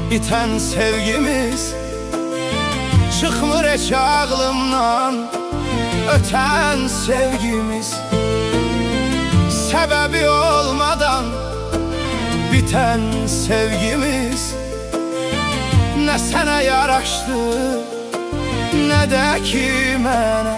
biten sevgimiz çıkmır heç ağlımdan, öten sevgimiz. Sebebi olmadan biten sevgimiz ne sana yaraşdı, ne de ki mənə.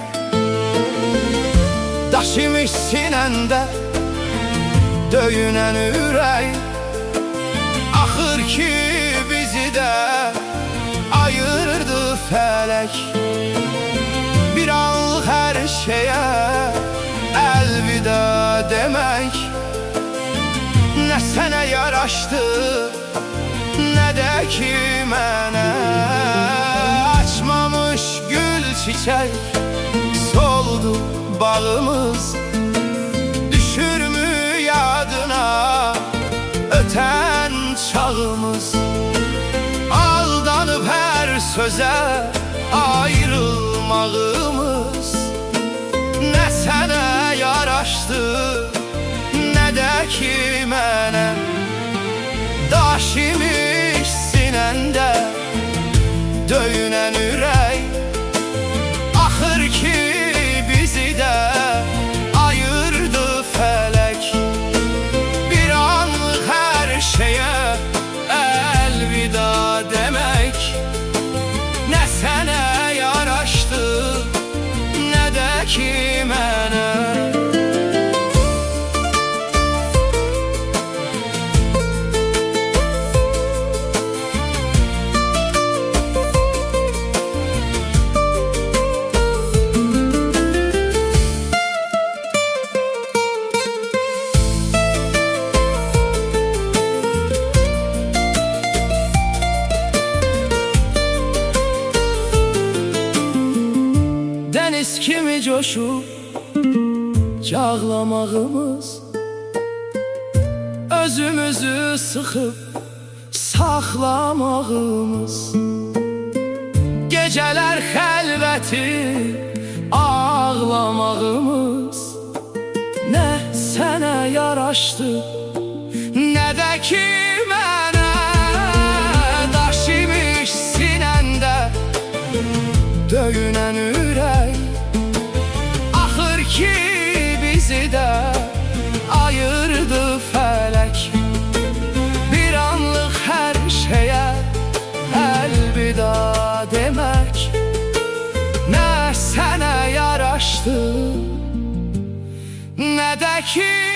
Daşımış sinəndə döyünən ürək, axır ki bizi də ayırdı fələk. Bir anlıq hər şeyə əlvida demək nə sənə yaraşdı, nə də ki mənə. Açmamış gül çiçək soldu bağımız, düşürmü yadına öten çağımız. Aldanıp hər sözə ayrılmağımız nə sənə yaraşdı, nə də ki mənə. Daş imiş sinəndə döyünən ürək, axır ki bizi də ayırdı fələk. Bir anlıq hər şeyə əlvida demək nə sənə yaraşdı, nə də ki mənə. Dəniz kimi coşub cağlamağımız, özümüzü sıxıb saxlamağımız. Gecələr xəlvəti ağlamağımız nə sənə yaraşdı, nə də ki mənə. Daş imiş sinəndə döyünən ürək, axır ki bizi də ayırdı fələk. Bir anlıq hər şeyə əlvida demək nə sənə yaraşdı, nə də ki